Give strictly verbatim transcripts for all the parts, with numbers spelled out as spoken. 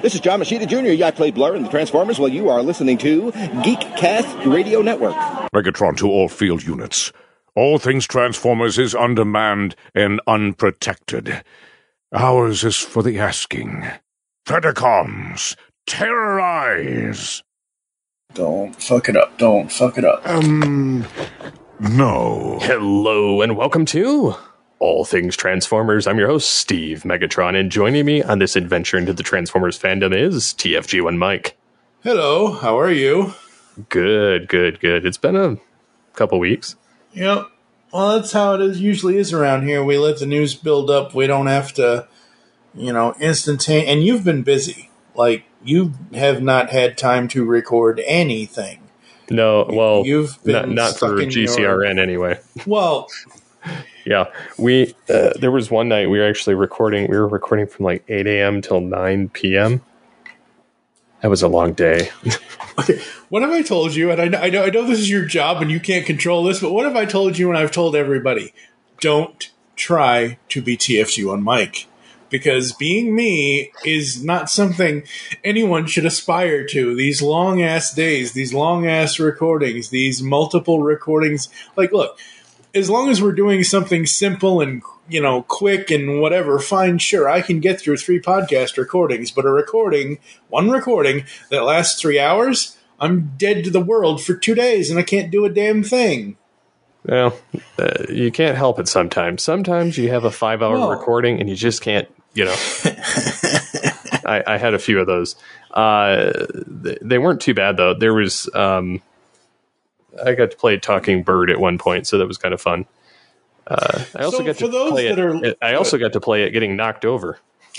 This is John Machida Junior I play Blur in the Transformers while you are listening to Geekcast Radio Network. Megatron to all field units. All things Transformers is undermanned and unprotected. Ours is for the asking. Predacons, terrorize! Don't fuck it up. Don't fuck it up. Um, no. Hello and welcome to All Things Transformers. I'm your host, Steve Megatron, and joining me on this adventure into the Transformers fandom is T F G one Mike. Hello, how are you? Good, good, good. It's been a couple weeks. Yep. Well, that's how it is. Usually is around here. We let the news build up. We don't have to, you know, instantaneous. And you've been busy. Like, you have not had time to record anything. No, well, you've been not, not for G C R N your... anyway. Well, yeah, we uh, there was one night we were actually recording. We were recording from like eight a.m. till nine p.m. That was a long day. Okay, what have I told you? And I know, I know, I know this is your job and you can't control this, but what have I told you and I've told everybody? Don't try to be T F G one Mike. Because being me is not something anyone should aspire to. These long-ass days, these long-ass recordings, these multiple recordings. Like, look, as long as we're doing something simple and, you know, quick and whatever, fine, sure, I can get through three podcast recordings. But a recording, one recording that lasts three hours, I'm dead to the world for two days and I can't do a damn thing. Well, uh, you can't help it sometimes. Sometimes you have a five-hour Well, recording and you just can't, you know. I, I had a few of those. Uh, they, they weren't too bad, though. There was, um, I got to play Talking Bird at one point, so that was kind of fun. Uh, I also So got for to those play that it. are- I also got to play it getting knocked over.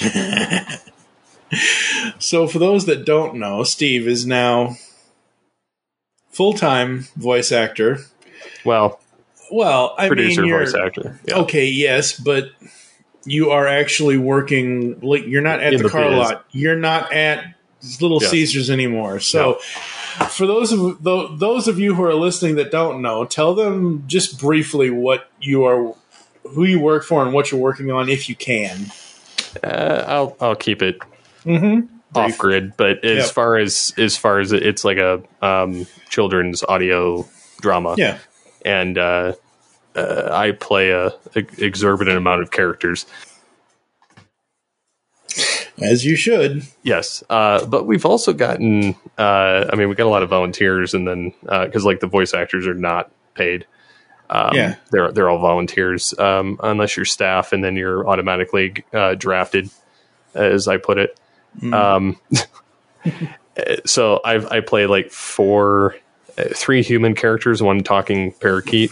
So for those that don't know, Steve is now full-time voice actor. Well, Well, I producer, mean, you're, voice actor. Yeah. Okay, yes, but you are actually working. Like, you're not at In the, the car biz. lot. You're not at Little Yes. Caesars anymore. So, for those of tho- those of you who are listening that don't know, tell them just briefly what you are, who you work for, and what you're working on, if you can. Uh, I'll I'll keep it Mm-hmm. off grid, but as Yep. far as as far as it, it's like a um, children's audio drama. Yeah. And uh, uh, I play a, a exorbitant amount of characters. As you should. Yes, uh, but we've also gotten. Uh, I mean, we got a lot of volunteers, and then because uh, like the voice actors are not paid. Um, Yeah. they're they're all volunteers, um, unless you're staff, and then you're automatically uh, drafted, as I put it. Mm. Um, so I've I play like four, uh, three human characters, one talking parakeet.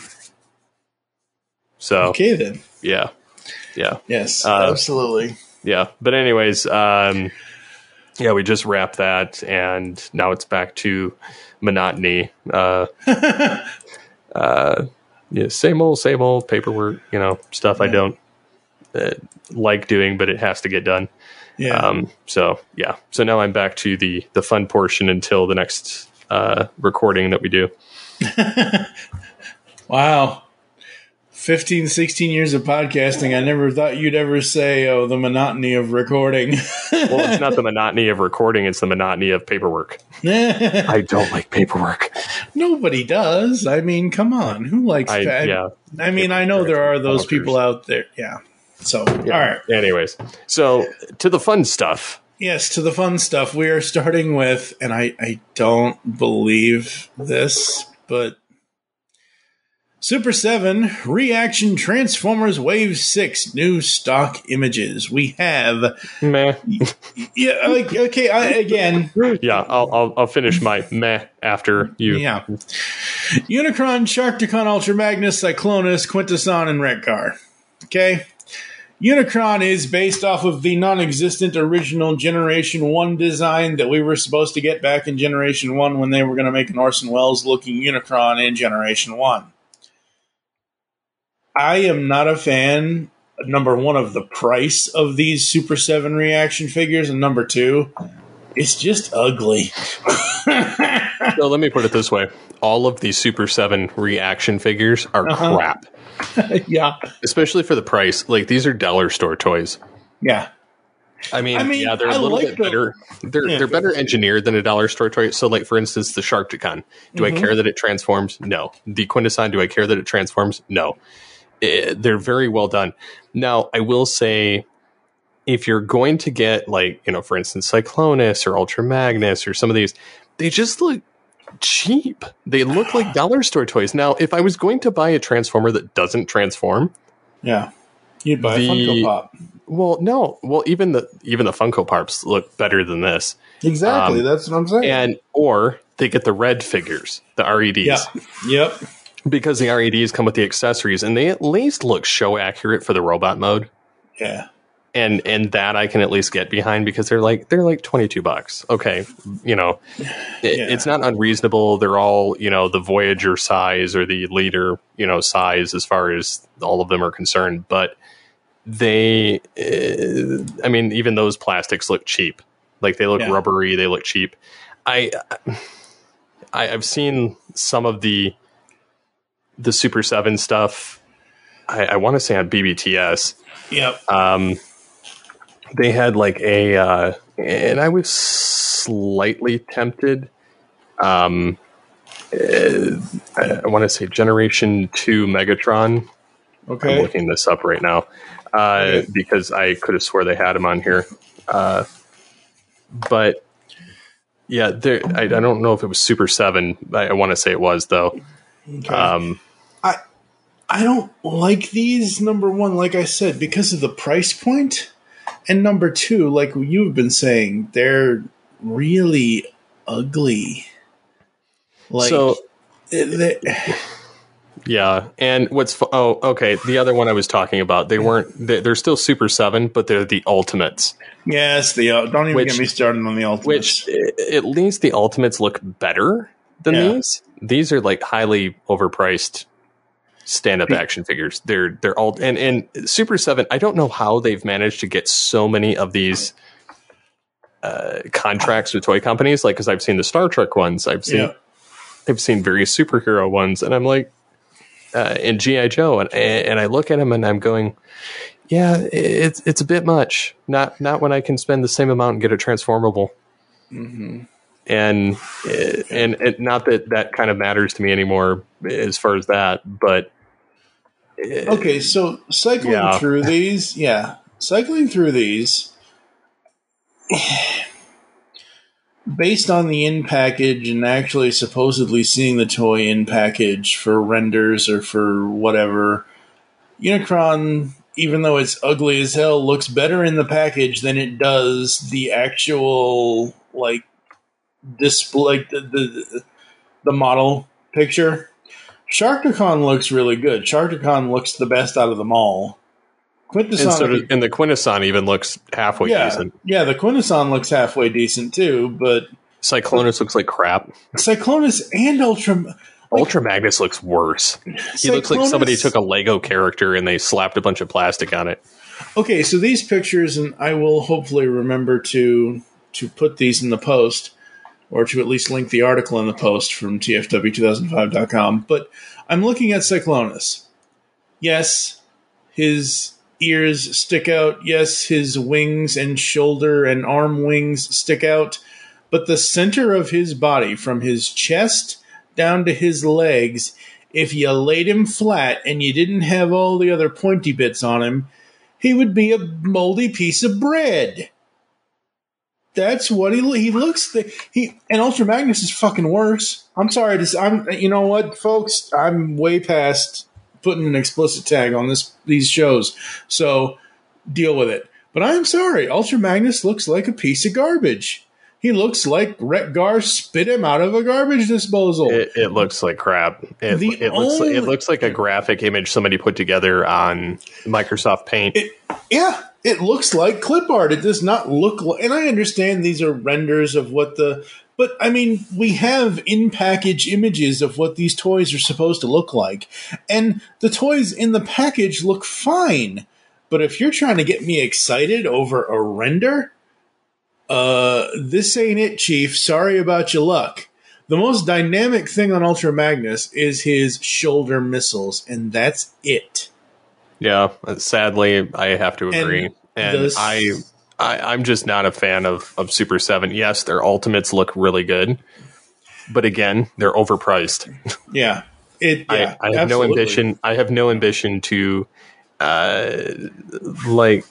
So Okay, then. yeah, yeah, Yes, Uh, absolutely. yeah. But anyways, um, yeah, we just wrapped that, and now it's back to monotony. Uh, uh, yeah, same old, same old paperwork, you know, stuff I don't uh, like doing, but it has to get done. Yeah. Um, so yeah, so now I'm back to the, the fun portion until the next, uh, recording that we do. Wow. fifteen, sixteen years of podcasting. I never thought you'd ever say, oh, the monotony of recording. Well, it's not the monotony of recording. It's the monotony of paperwork. I don't like paperwork. Nobody does. I mean, come on. Who likes I, that? yeah. I mean, I know there are those Bonkers. people out there. Yeah. So, yeah. all right. Anyways, so to the fun stuff. Yes, to the fun stuff. We are starting with, and I, I don't believe this, but Super seven Reaction Transformers Wave six new stock images. We have, Meh. yeah, like, okay, I, again, Yeah, I'll, I'll I'll finish my meh after you. yeah. Unicron, Sharkticon, Ultra Magnus, Cyclonus, Quintesson, and Rekgar. Okay? Unicron is based off of the non-existent original Generation one design that we were supposed to get back in Generation one when they were going to make an Orson Welles-looking Unicron in Generation one. I am not a fan, number one, of the price of these Super seven reaction figures, and number two, it's just ugly. So let me put it this way. All of these Super seven reaction figures are Uh-huh. crap. Yeah. Especially for the price. Like, these are dollar store toys. Yeah. I mean, I mean, yeah, they're a I little like bit the- better. They're Yeah. they're better engineered than a dollar store toy. So, like for instance, the Sharkticon. Do Mm-hmm. I care that it transforms? No. The Quintesson. Do I care that it transforms? No. Eh, they're very well done. Now, I will say, if you're going to get like you know, for instance, Cyclonus or Ultra Magnus or some of these, they just look cheap. They look like dollar store toys. Now, if I was going to buy a transformer that doesn't transform, Yeah. You'd buy The- a Funko Pop. well, no. Well, even the even the Funko Pops look better than this. Exactly. Um, That's what I'm saying. And or they get the red figures, the R E Ds, yeah. Yep. because the R E Ds come with the accessories, and they at least look show accurate for the robot mode. Yeah. And and that I can at least get behind because they're like they're like twenty two bucks. Okay, you know, it, Yeah. it's not unreasonable. They're all you know the Voyager size or the Leader you know size as far as all of them are concerned, but they, uh, I mean, even those plastics look cheap. Like they look Yeah. rubbery. They look cheap. I, I I've seen some of the the Super Seven stuff. I, I want to say on B B T S. Yep. Um, they had like a, uh, and I was slightly tempted. Um, uh, I, I want to say Generation Two Megatron. Okay. I'm looking this up right now uh, Okay. because I could have swore they had him on here. Uh, but yeah, there. I, I don't know if it was Super Seven. I, I want to say it was though. Okay. Um, I I don't like these, number one, like I said, because of the price point. And number two, like you've been saying, they're really ugly. Like so they, yeah, and what's fu- oh okay, the other one I was talking about, they weren't. They, they're still Super Seven, but they're the Ultimates. yes, the uh, don't even Which- get me started on the Ultimates. Which uh, at least the Ultimates look better than Yeah. these. These are like highly overpriced stand-up action figures. They're they're all and and Super Seven. I don't know how they've managed to get so many of these uh, contracts with toy companies. Like, because I've seen the Star Trek ones, I've seen Yeah. I've seen various superhero ones, and I'm like, uh, and G I Joe, and and I look at them and I'm going, yeah, it's it's a bit much. Not not when I can spend the same amount and get a transformable. Mm-hmm. And, uh, and and not that that kind of matters to me anymore as far as that, but uh, Okay, so cycling Yeah. through these, yeah, cycling through these, based on the in package and actually supposedly seeing the toy in package for renders or for whatever, Unicron, even though it's ugly as hell, looks better in the package than it does the actual like display, the the, the model picture. Sharkticon looks really good. Sharkticon looks the best out of them all. and, so Quintesson, does- and the Quintesson even looks halfway yeah, decent. yeah, the Quintesson looks halfway decent too, but Cyclonus looks like crap. Cyclonus and Ultra, Ultra Magnus looks worse. He looks like somebody took a Lego character and they slapped a bunch of plastic on it. Okay, so these pictures, and I will hopefully remember to to put these in the post, or to at least link the article in the post from T F W two thousand five dot com. But I'm looking at Cyclonus. Yes, his ears stick out. Yes, his wings and shoulder and arm wings stick out. But the center of his body, from his chest down to his legs, if you laid him flat and you didn't have all the other pointy bits on him, he would be a moldy piece of bread. That's what he he looks. The, he and Ultra Magnus is fucking worse. I'm sorry to. s- I'm. You know what, folks? I'm way past putting an explicit tag on this these shows, so deal with it. But I'm sorry. Ultra Magnus looks like a piece of garbage. He looks like Retgar spit him out of a garbage disposal. It, it looks like crap. It, The it looks like, it only- looks like a graphic image somebody put together on Microsoft Paint. It, yeah, it looks like clip art. It does not look like, and I understand these are renders of what the, but I mean, we have in package images of what these toys are supposed to look like, and the toys in the package look fine. But if you're trying to get me excited over a render, uh, this ain't it, Chief. Sorry about your luck. The most dynamic thing on Ultra Magnus is his shoulder missiles, and that's it. Yeah, sadly, I have to agree. And And this- I I, I'm just not a fan of, of Super seven. Yes, their Ultimates look really good, but again, they're overpriced. Yeah. It, yeah, I, I have no ambition. I have no ambition to, uh, like,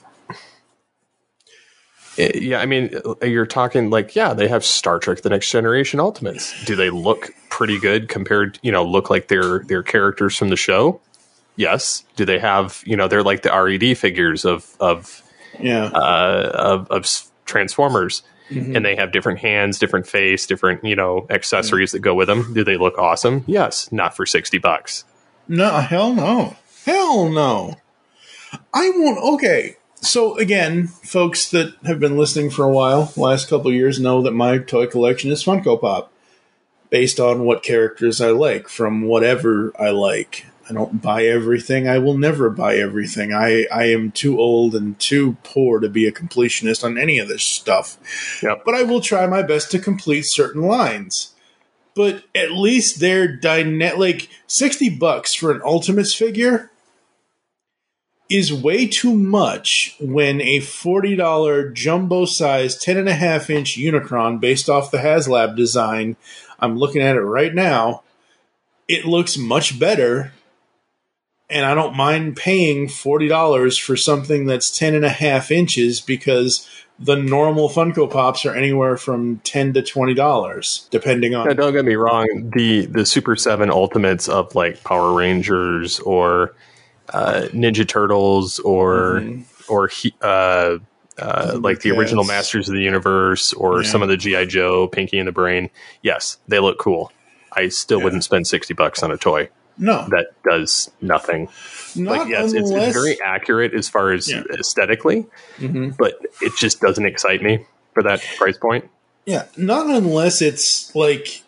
yeah. I mean, you're talking like, yeah, they have Star Trek: The Next Generation Ultimates. Do they look pretty good compared? You know, look like they're they're characters from the show? Yes. Do they have? You know, they're like the R E D figures of of yeah uh, of, of Transformers. Mm-hmm. And they have different hands, different face, different, you know, accessories mm-hmm. that go with them. Do they look awesome? Yes. Not for sixty bucks. No, hell no. Hell no. I won't. Okay. So again, folks that have been listening for a while, last couple of years, know that my toy collection is Funko Pop, based on what characters I like from whatever I like. I don't buy everything. I will never buy everything. I, I am too old and too poor to be a completionist on any of this stuff. Yep. But I will try my best to complete certain lines. But at least they're dyna- like sixty bucks for an Ultimates figure is way too much when a forty dollars jumbo size ten and a half inch Unicron based off the HasLab design. I'm looking at it right now. It looks much better. And I don't mind paying forty dollars for something that's ten and a half inches because the normal Funko Pops are anywhere from ten to twenty dollars, depending on. Now, don't get me wrong. The, the Super seven Ultimates of like Power Rangers or uh, Ninja Turtles or, mm-hmm. or uh, uh, like the original Masters of the Universe or yeah. some of the G I. Joe, Pinky and the Brain. Yes, they look cool. I still yeah. wouldn't spend sixty bucks on a toy. No, that does nothing. Not like yes, unless, it's, it's very accurate as far as yeah. aesthetically, mm-hmm. but it just doesn't excite me for that price point. Yeah, not unless it's like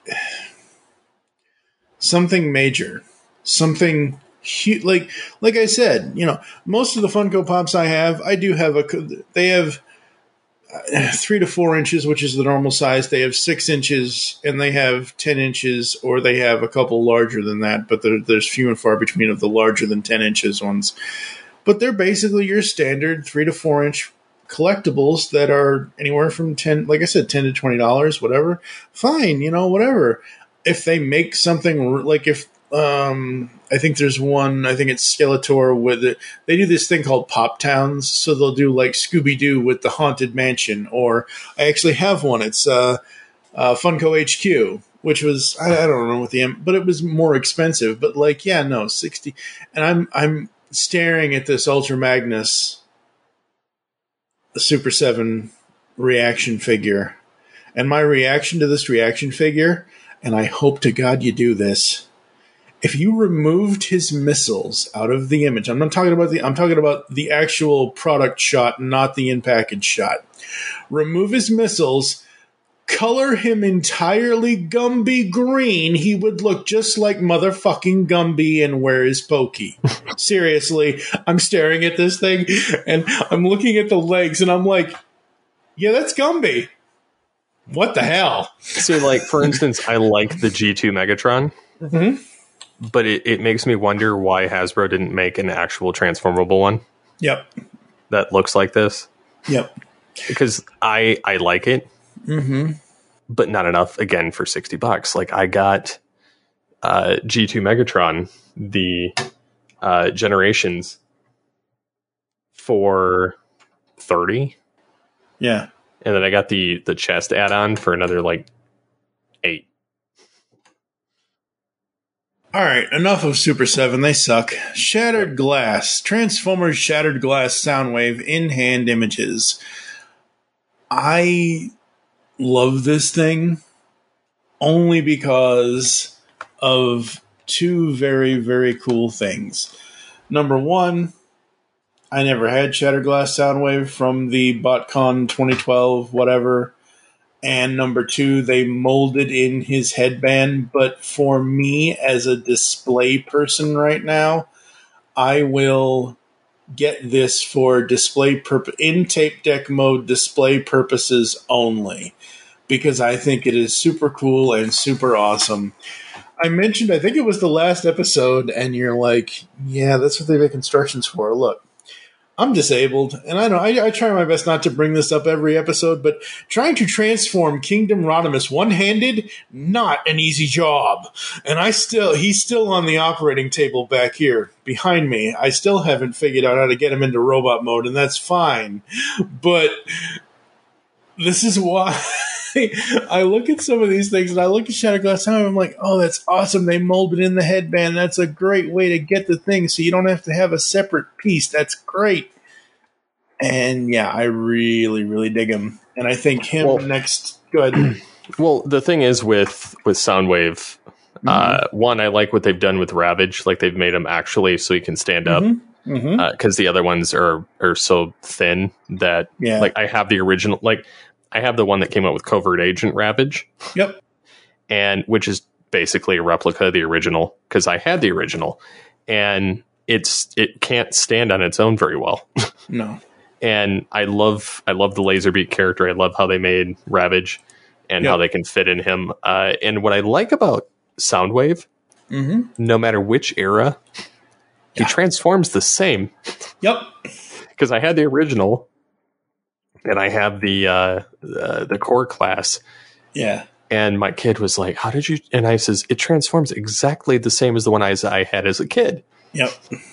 something major, something huge. Like like I said, you know, most of the Funko Pops I have, I do have a. They have three to four inches, which is the normal size. They have six inches, and they have ten inches, or they have a couple larger than that. But there, there's few and far between of the larger than ten inches ones. But they're basically your standard three to four inch collectibles that are anywhere from ten, like I said, ten to twenty dollars, whatever. Fine, you know, whatever. If they make something like if. Um, I think there's one, I think it's Skeletor with it. They do this thing called Pop Towns. So they'll do like Scooby-Doo with the Haunted Mansion, or I actually have one. It's, uh, uh, Funko H Q, which was, I, I don't know what the, but it was more expensive, but like, yeah, no, sixty. And I'm, I'm staring at this Ultra Magnus Super seven reaction figure, and my reaction to this reaction figure, and I hope to God you do this. If you removed his missiles out of the image, I'm not talking about the, I'm talking about the actual product shot, not the in-package shot. Remove his missiles, color him entirely Gumby green, he would look just like motherfucking Gumby and Where Is Pokey. Seriously, I'm staring at this thing, and I'm looking at the legs, and I'm like, yeah, that's Gumby. What the hell? So, like, for instance, I like the G two Megatron. Mm-hmm. But it, it makes me wonder why Hasbro didn't make an actual transformable one. Yep. That looks like this. Yep. Because I I like it. Mm-hmm. But not enough, again, for sixty bucks. Like, I got uh, G two Megatron, the uh, Generations, for thirty. Yeah. And then I got the, the chest add-on for another, like, eight. All right, enough of Super seven. They suck. Shattered Glass. Transformers Shattered Glass Soundwave in hand images. I love this thing only because of two very, very cool things. Number one, I never had Shattered Glass Soundwave from the BotCon twenty twelve, whatever. And number two, they molded in his headband. But for me, as a display person right now, I will get this for display purpose, in tape deck mode display purposes only, because I think it is super cool and super awesome. I mentioned, I think it was the last episode, and you're like, yeah, that's what they make instructions for. Look, I'm disabled, and I know I, I try my best not to bring this up every episode, but trying to transform Kingdom Rodimus one-handed, not an easy job. And I still, he's still on the operating table back here behind me. I still haven't figured out how to get him into robot mode, and that's fine. But this is why I look at some of these things, and I look at Shatterglass Time, and I'm like, oh, that's awesome. They molded in the headband. That's a great way to get the thing so you don't have to have a separate piece. That's great. And, yeah, I really, really dig him. And I think him well, next – go ahead. Well, the thing is with, with Soundwave, mm-hmm. uh, one, I like what they've done with Ravage. Like, they've made him actually so he can stand up. Because mm-hmm. uh, the other ones are, are so thin that – yeah. like, I have the original – like – I have the one that came out with Covert Agent Ravage. Yep. And which is basically a replica of the original because I had the original and it's it can't stand on its own very well. No. And I love I love the Laserbeak character. I love how they made Ravage and yep. how they can fit in him. Uh, and what I like about Soundwave, mm-hmm. no matter which era, yeah. he transforms the same. Yep. Because I had the original. And I have the uh, uh, the core class. Yeah. And my kid was like, how did you? And I says, it transforms exactly the same as the one I, I had as a kid. Yep.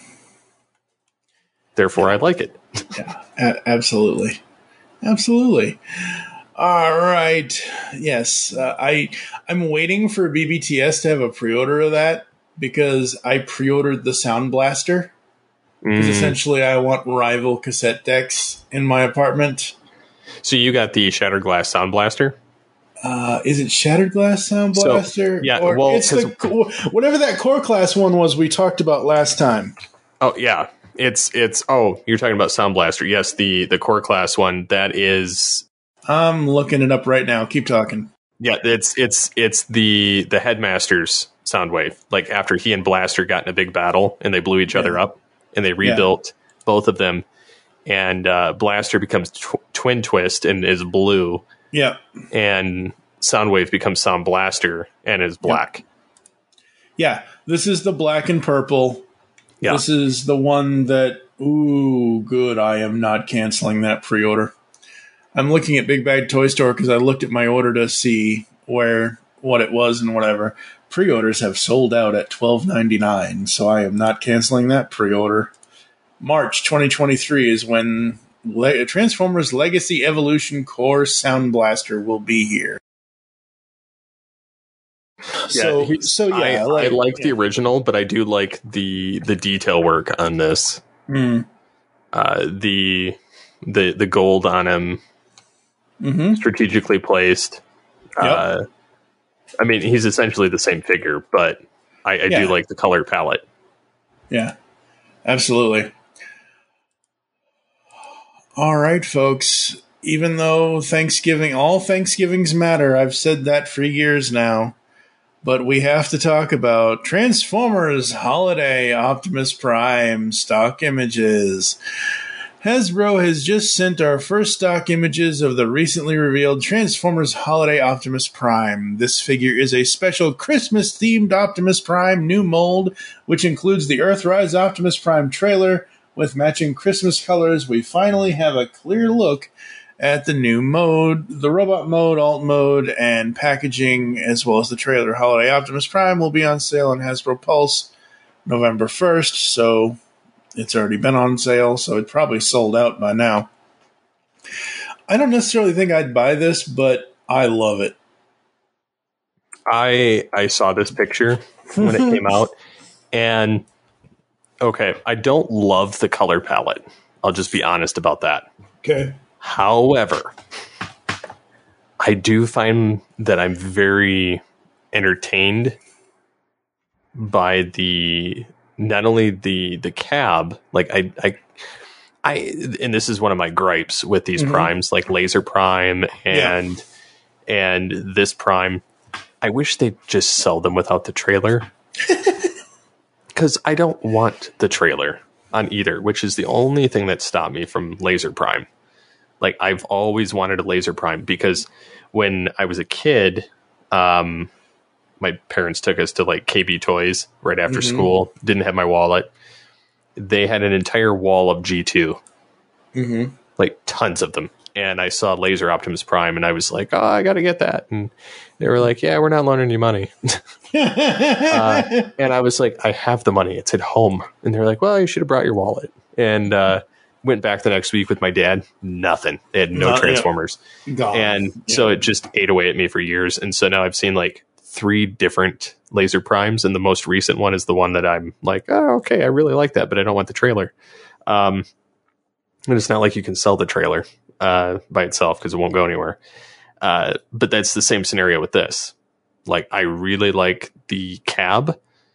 Therefore, yeah. I like it. Yeah, a- absolutely. Absolutely. All right. Yes. Uh, I, I'm waiting for B B T S to have a pre-order of that because I pre-ordered the Sound Blaster. Because mm. essentially I want rival cassette decks in my apartment. So you got the Shattered Glass Sound Blaster? Uh, is it Shattered Glass Sound Blaster? So, yeah, or well, it's the, whatever that core class one was we talked about last time. Oh yeah, it's it's. Oh, you're talking about Sound Blaster? Yes, the the core class one. That is. I'm looking it up right now. Keep talking. Yeah, it's it's it's the the Headmaster's Soundwave. Like after he and Blaster got in a big battle and they blew each yeah. other up, and they rebuilt yeah. both of them. And uh, Blaster becomes tw- Twin Twist and is blue. Yeah. And Soundwave becomes Sound Blaster and is black. Yep. Yeah. This is the black and purple. Yeah. This is the one that, ooh, good. I am not canceling that pre-order. I'm looking at Big Bag Toy Store because I looked at my order to see where, what it was and whatever. Pre-orders have sold out at twelve ninety-nine, so I am not canceling that pre-order. March twenty twenty-three is when Le- Transformers Legacy Evolution Core Sound Blaster will be here. Yeah, so, he, so yeah, I, like, I like yeah. the original, but I do like the the detail work on this. Mm. Uh, the the the gold on him, mm-hmm. strategically placed. Yep. Uh, I mean, he's essentially the same figure, but I, I yeah. do like the color palette. Yeah, absolutely. All right, folks. Even though Thanksgiving, all Thanksgivings matter, I've said that for years now. But we have to talk about Transformers Holiday Optimus Prime stock images. Hasbro has just sent our first stock images of the recently revealed Transformers Holiday Optimus Prime. This figure is a special Christmas-themed Optimus Prime new mold, which includes the Earthrise Optimus Prime trailer. With matching Christmas colors, we finally have a clear look at the new mode, the robot mode, alt mode, and packaging, as well as the trailer. Holiday Optimus Prime will be on sale on Hasbro Pulse November first, so it's already been on sale, so it probably sold out by now. I don't necessarily think I'd buy this, but I love it. I I saw this picture when it came out, and okay, I don't love the color palette. I'll just be honest about that. Okay. However, I do find that I'm very entertained by the not only the the cab, like I I I and this is one of my gripes with these mm-hmm. primes, like Laser Prime and yeah. and this Prime. I wish they'd just sell them without the trailer. Because I don't want the trailer on either, which is the only thing that stopped me from Laser Prime. Like, I've always wanted a Laser Prime because when I was a kid, um, my parents took us to, like, K B Toys right after mm-hmm. school. Didn't have my wallet. They had an entire wall of G two. Mm-hmm. Like tons of them. And I saw Laser Optimus Prime, and I was like, oh, I got to get that. And they were like, yeah, we're not loaning you money. uh, and I was like, I have the money. It's at home. And they're like, well, you should have brought your wallet. And uh, went back the next week with my dad. Nothing. They had no Not, Transformers. Yeah. Gone. And yeah. so it just ate away at me for years. And so now I've seen like three different Laser Primes. And the most recent one is the one that I'm like, oh, okay, I really like that, but I don't want the trailer. Um, and it's not like you can sell the trailer uh, by itself because it won't go anywhere. Uh, but that's the same scenario with this. Like, I really like the cab.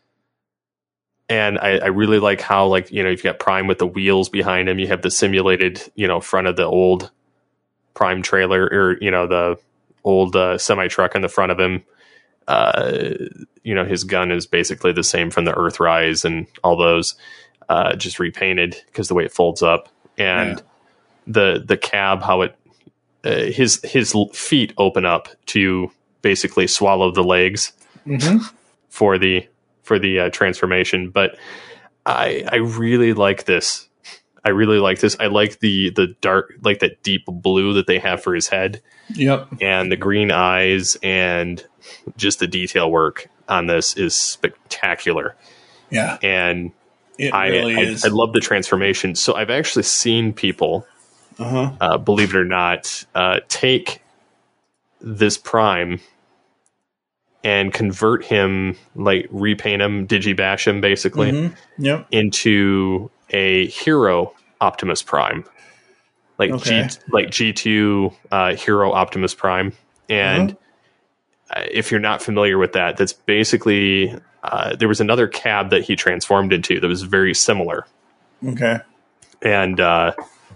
And I, I really like how, like, you know, you've got Prime with the wheels behind him. You have the simulated, you know, front of the old Prime trailer, or, you know, the old uh, semi-truck in the front of him. Uh, you know, his gun is basically the same from the Earthrise and all those, uh, just repainted because the way it folds up. And yeah. the the cab, how it, uh, his his feet open up to basically swallow the legs mm-hmm. for the for the uh, transformation. But I I really like this. I really like this. I like the the dark, like that deep blue that they have for his head. Yep. And the green eyes, and just the detail work on this is spectacular. Yeah. And it I, really I, is. I love the transformation. So I've actually seen people, uh-huh. uh, believe it or not, uh, take this Prime and convert him, like repaint him, digibash him basically, mm-hmm. yep. into a hero Optimus Prime. Like okay. G, like G two uh, Hero Optimus Prime. And uh-huh. if you're not familiar with that, that's basically... Uh, there was another cab that he transformed into that was very similar. Okay. And uh,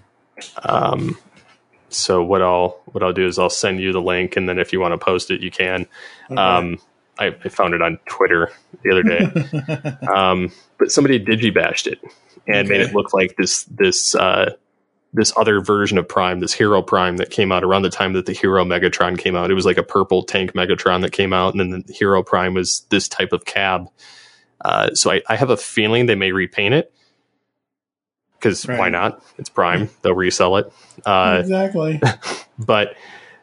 um, so what I'll what I'll do is I'll send you the link, and then if you want to post it, you can. Okay. Um, I, I found it on Twitter the other day. um, but somebody digibashed it and okay. made it look like this this uh, this other version of Prime, this Hero Prime that came out around the time that the Hero Megatron came out. It was like a purple tank Megatron that came out, and then the Hero Prime was this type of cab. Uh, so I, I have a feeling they may repaint it, because right. why not? It's Prime. They'll resell it. Uh, exactly. But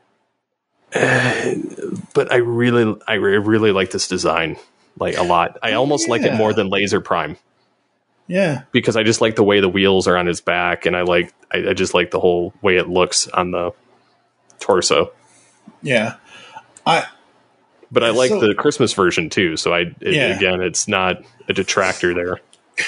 uh, but I really I really like this design, like a lot. I almost yeah. like it more than Laser Prime. Yeah, because I just like the way the wheels are on his back, and I like I, I just like the whole way it looks on the torso. Yeah, I. But I like so, the Christmas version too. So I it, yeah. again, it's not a detractor there.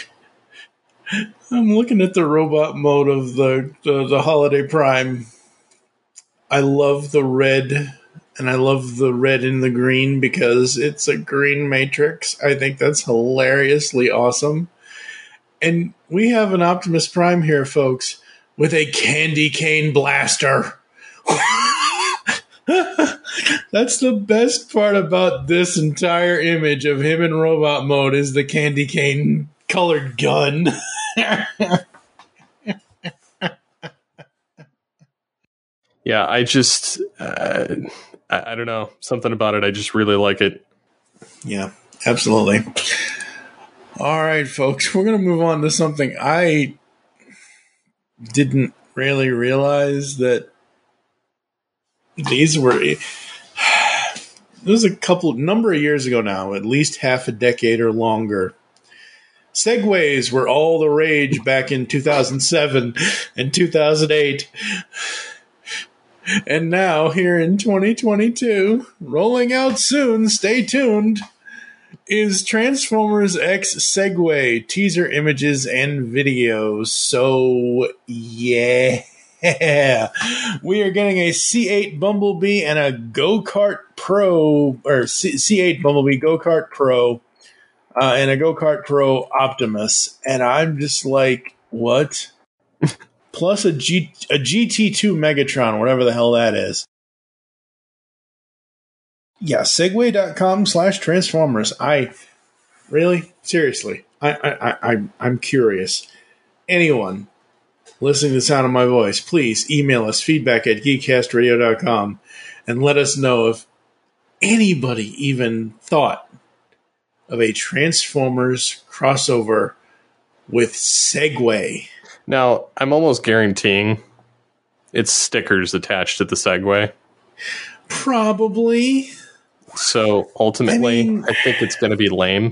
I'm looking at the robot mode of the, the the Holiday Prime. I love the red, and I love the red and the green because it's a green matrix. I think that's hilariously awesome. And we have an Optimus Prime here, folks, with a candy cane blaster. That's the best part about this entire image of him in robot mode is the candy cane colored gun. Yeah, I just, uh, I, I don't know, something about it. I just really like it. Yeah, absolutely. All right, folks, we're going to move on to something I didn't really realize that these were. This was a couple, number of years ago now, at least half a decade or longer. Segways were all the rage back in two thousand seven and two thousand eight. And now, here in twenty twenty-two, rolling out soon, stay tuned, is Transformers X Segway teaser images and videos. So, yeah. We are getting a C eight Bumblebee and a Go-Kart Pro, or C- C8 Bumblebee Go-Kart Pro, uh, and a Go-Kart Pro Optimus. And I'm just like, what? Plus a, G- a G T two Megatron, whatever the hell that is. Yeah, segway.com slash Transformers. I really, seriously, I, I, I, I'm curious. Anyone listening to the sound of my voice, please email us feedback at geekcast radio dot com and let us know if anybody even thought of a Transformers crossover with Segway. Now, I'm almost guaranteeing it's stickers attached to the Segway. Probably. So ultimately, I, I mean- I think it's going to be lame.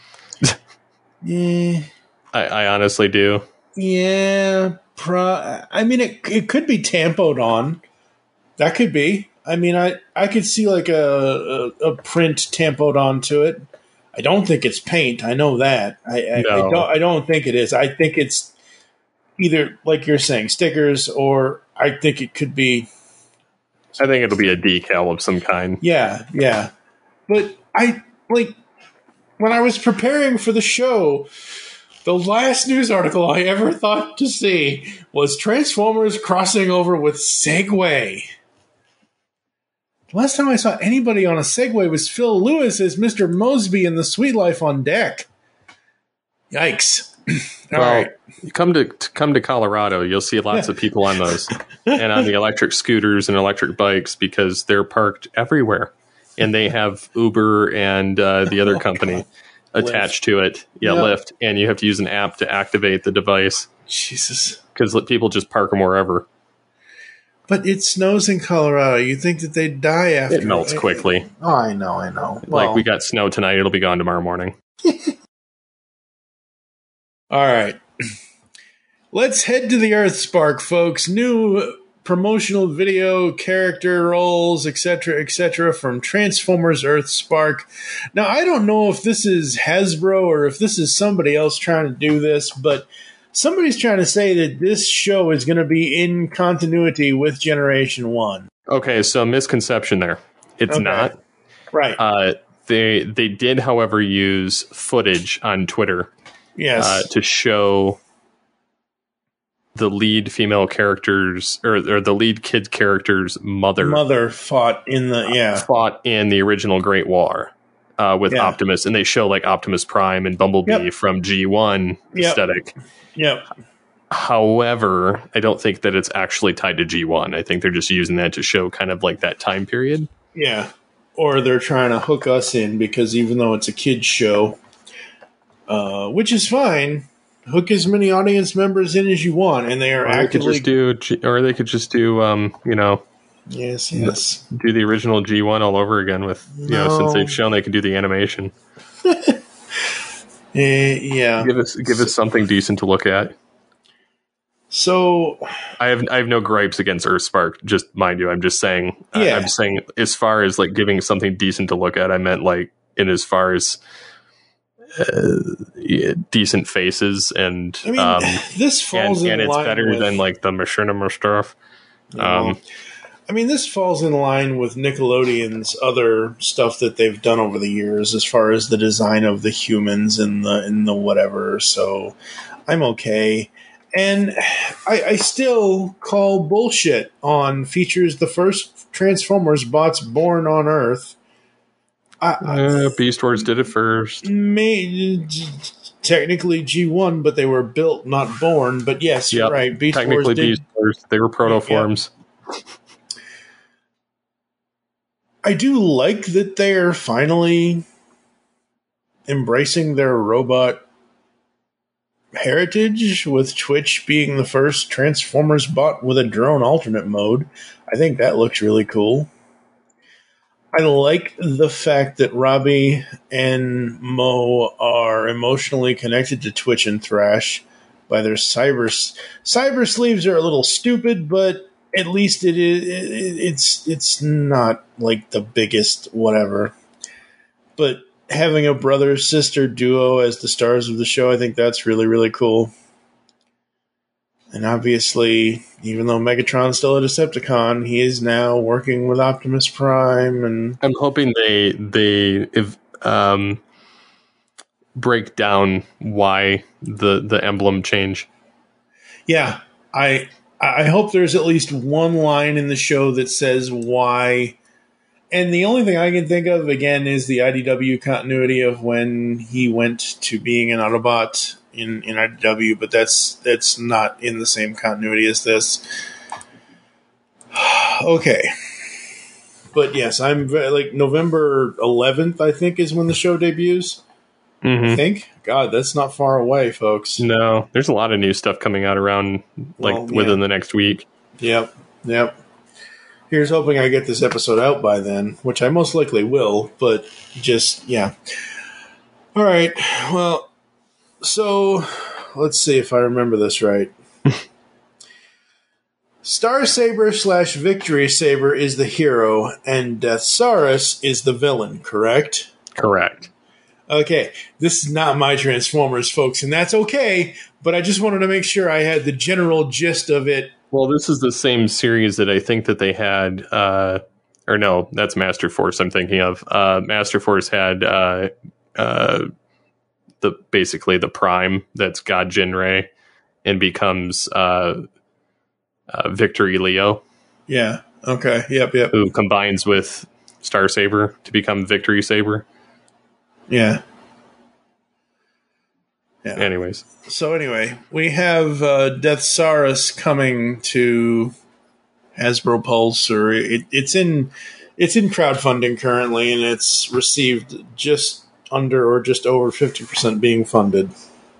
Yeah. I, I honestly do. Yeah. Pro- I mean, it it could be tampoed on. That could be. I mean, I, I could see like a, a, a print tampoed onto it. I don't think it's paint. I know that. I, I, No. I don't. I don't think it is. I think it's either, like you're saying, stickers, or I think it could be. I think it'll be a decal of some kind. Yeah, yeah. But I like when I was preparing for the show, the last news article I ever thought to see was Transformers crossing over with Segway. The last time I saw anybody on a Segway was Phil Lewis as Mister Mosby in The Sweet Life on Deck. Yikes. All well, right. you come to, to come to Colorado, you'll see lots of people on those and on the electric scooters and electric bikes because they're parked everywhere, and they have Uber and uh, the other Oh, company God. attached to it. Yeah, Yep. Lyft, and you have to use an app to activate the device Jesus. because people just park them wherever. But it snows in Colorado. You think that they'd die after It melts quickly. Oh, I know, I know. Like Well, we got snow tonight, it'll be gone tomorrow morning. all right. Let's head to the Earthspark, folks. New promotional video, character roles, et cetera, et cetera from Transformers Earthspark. Now, I don't know if this is Hasbro or if this is somebody else trying to do this, but somebody's trying to say that this show is going to be in continuity with Generation one. Okay, so misconception there. It's Okay. not. Right. Uh, they they did, however, use footage on Twitter yes. uh, to show the lead female characters or, or the lead kid character's mother, Mother fought in the, yeah. fought in the original Great War uh, with Yeah. Optimus, and they show like Optimus Prime and Bumblebee Yep. from G one Yep. aesthetic. Yep. However, I don't think that it's actually tied to G one. I think they're just using that to show kind of like that time period. Yeah. Or they're trying to hook us in because even though it's a kid's show, uh, which is fine, hook as many audience members in as you want, and they are Or they could actively. just do, G- or they could just do, um, you know, yes, yes. do the original G one all over again with, you know, since No. they've shown they can do the animation. Eh, yeah. Give us, give us something decent to look at. So, I have, I have no gripes against Earthspark. Just mind you, I'm just saying, I- Yeah. I'm saying as far as like giving something decent to look at, I meant like in as far as uh, yeah, decent faces and, I mean, um, this falls and, in and it's line better with, than like the machinima stuff. Um, I mean, this falls in line with Nickelodeon's other stuff that they've done over the years, as far as the design of the humans and the and the whatever. So, I'm okay. And I, I still call bullshit on features the first Transformers bots born on Earth. I, I uh, Beast Wars did it first. may, technically G one, but they were built, not born. But yes, you're Yep. right. Beast Technically, Wars did. Beast Wars, they were protoforms. I do like that they're finally embracing their robot heritage, with Twitch being the first Transformers bot with a drone alternate mode. I think that looks really cool. I like the fact that Robbie and Mo are emotionally connected to Twitch and Thrash by their cyber cyber sleeves are a little stupid, but at least it is it, it's it's not like the biggest whatever. But having a brother sister duo as the stars of the show, I think that's really really cool. And obviously, even though Megatron's still a Decepticon, he is now working with Optimus Prime. And I'm hoping they they if, um, break down why the the emblem change. yeah, I I hope there's at least one line in the show that says why. And the only thing I can think of, again, is the I D W continuity of when he went to being an Autobot in, in I D W, but that's that's not in the same continuity as this. Okay. But yes, I'm very, like November eleventh, I think, is when the show debuts. Mm-hmm. I think. God, that's not far away, folks. No, there's a lot of new stuff coming out around like Well, yeah. within the next week. Yep, yep. Here's hoping I get this episode out by then, which I most likely will, but just, yeah. All right, well, so let's see if I remember this right. Star Saber slash Victory Saber is the hero, and Deathsaurus is the villain, correct? Correct. Okay, this is not my Transformers, folks, and that's okay, but I just wanted to make sure I had the general gist of it. Well, this is the same series that I think that they had, uh, or no, that's Master Force I'm thinking of. Uh, Master Force had uh, uh, the basically the Prime that's God Jinray and becomes uh, uh, Victory Leo. Yeah, okay, yep, yep. Who combines with Star Saber to become Victory Saber. Yeah. Yeah. Anyways. So anyway, we have uh, Deathsaurus coming to Hasbro Pulse, or it, it's in it's in crowdfunding currently, and it's received just under or just over fifty percent being funded,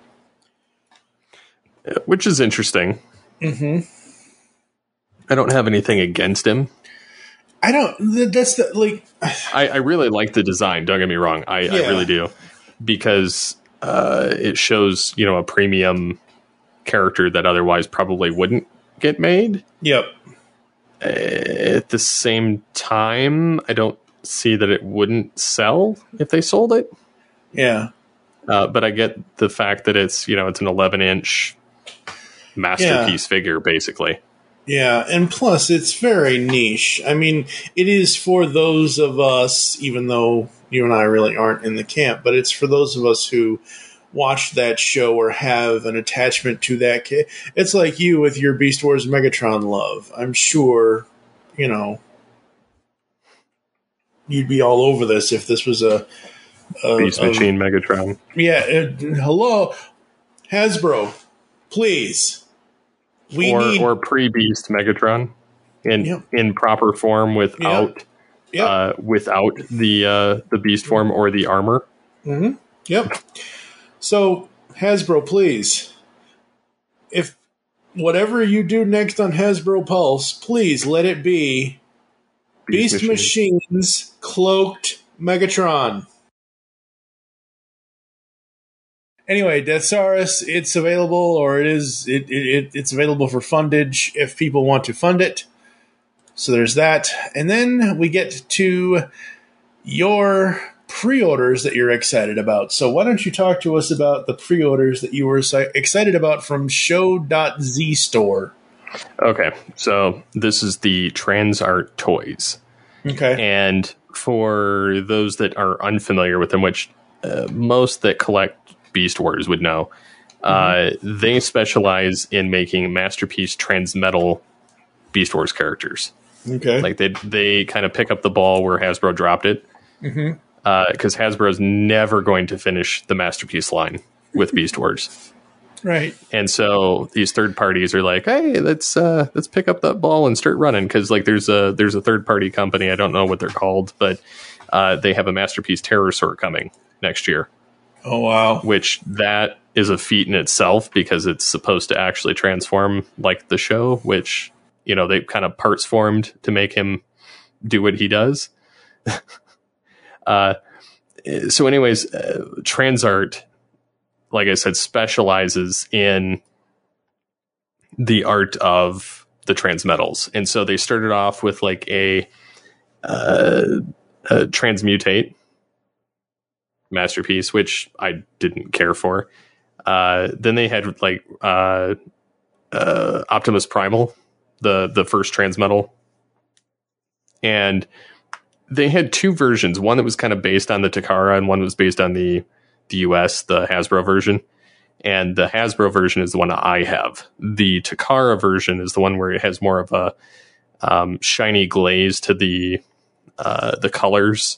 which is interesting. Mm-hmm. I don't have anything against him. I don't. That's the like. I, I really like the design. Don't get me wrong. I, Yeah. I really do, because uh, it shows, you know, a premium character that otherwise probably wouldn't get made. Yep. Uh, at the same time, I don't see that it wouldn't sell if they sold it. Yeah. Uh, but I get the fact that it's, you know, it's an eleven inch masterpiece Yeah. figure, basically. Yeah, and plus it's very niche. I mean, it is for those of us, even though you and I really aren't in the camp, but it's for those of us who watch that show or have an attachment to that kid. It's like you with your Beast Wars Megatron love. I'm sure, you know, you'd be all over this if this was a... a Beast a, Machine Megatron. Yeah, uh, hello, Hasbro, please. We or need... or pre-Beast Megatron in Yep. in proper form without Yep. uh, without the uh, the Beast form or the armor. Mm-hmm. Yep. So, Hasbro, please, if whatever you do next on Hasbro Pulse, please let it be Beast, Beast Machine. Machine's cloaked Megatron. Anyway, Deathsaurus, it's available, or it is it, it, it it's available for fundage if people want to fund it. So there's that. And then we get to your pre-orders that you're excited about. So why don't you talk to us about the pre-orders that you were excited about from show dot z store? Okay, so this is the TransArt toys. Okay. And for those that are unfamiliar with them, which uh, most that collect Beast Wars would know, mm-hmm. uh, they specialize in making masterpiece Transmetal Beast Wars characters. Okay. Like they they kind of pick up the ball where Hasbro dropped it. Mm-hmm. Because uh, Hasbro is never going to finish the masterpiece line with Beast Wars. Right. And so these third parties are like, hey, let's uh, let's pick up that ball and start running. Because like there's a there's a third party company, I don't know what they're called, but uh, they have a masterpiece Terrorsaur coming next year. Oh wow! Which that is a feat in itself, because it's supposed to actually transform like the show, which, you know, they kind of parts formed to make him do what he does. uh, so anyways, uh, TransArt, like I said, specializes in the art of the Transmetals. And so they started off with like a, uh, a Transmutate masterpiece, which I didn't care for. Uh, then they had like uh, uh, Optimus Primal, the the first Transmetal, and they had two versions. One that was kind of based on the Takara, and one was based on the the U S, the Hasbro version. And the Hasbro version is the one that I have. The Takara version is the one where it has more of a um, shiny glaze to the uh, the colors.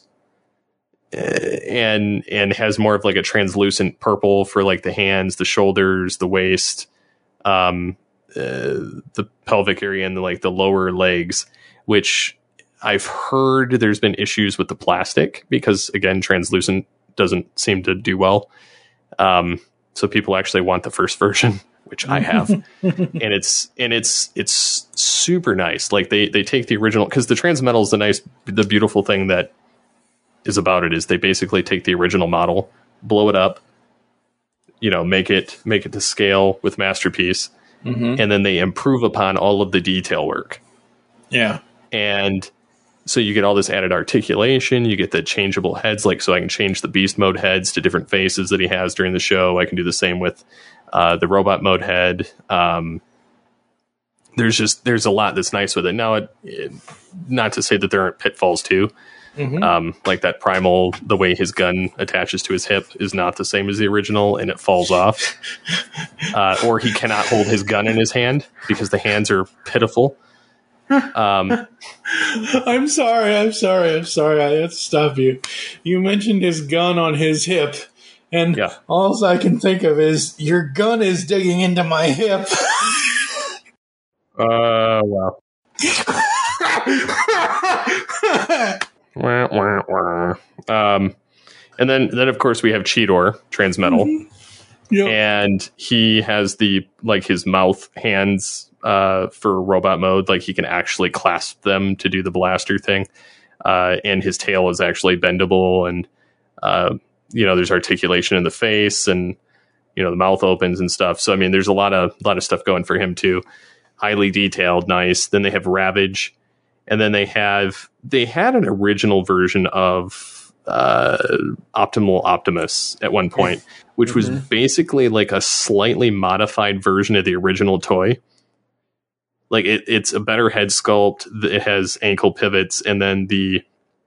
And and has more of like a translucent purple for like the hands, the shoulders, the waist, um, uh, the pelvic area, and the, like the lower legs. Which I've heard there's been issues with the plastic because, again, translucent doesn't seem to do well. Um, so people actually want the first version, which I have, and it's and it's it's super nice. Like they they take the original, because the Transmetal is the nice, the beautiful thing that is about it is they basically take the original model, blow it up, you know, make it make it to scale with Masterpiece, mm-hmm. and then they improve upon all of the detail work. Yeah, and so you get all this added articulation. You get the changeable heads, like so I can change the Beast Mode heads to different faces that he has during the show. I can do the same with uh, the Robot Mode head. Um, there's just there's a lot that's nice with it. Now, it, it, not to say that there aren't pitfalls too. Mm-hmm. Um, like that Primal, the way his gun attaches to his hip is not the same as the original, and it falls off. uh, or he cannot hold his gun in his hand because the hands are pitiful. Um, I'm sorry, I'm sorry, I'm sorry. I have to stop you. You mentioned his gun on his hip, and yeah. all I can think of is your gun is digging into my hip. uh, wow. wah, wah, wah. Um, and then, then of course we have Cheetor, Transmetal, mm-hmm. yep. and he has the like his mouth hands. Uh, for robot mode, like he can actually clasp them to do the blaster thing, uh, and his tail is actually bendable, and uh, you know there's articulation in the face, and you know the mouth opens and stuff. So I mean, there's a lot of lot of stuff going for him too. Highly detailed, nice. Then they have Ravage, and then they have they had an original version of uh, Optimal Optimus at one point, which mm-hmm. was basically like a slightly modified version of the original toy. Like it, it's a better head sculpt. It has ankle pivots, and then the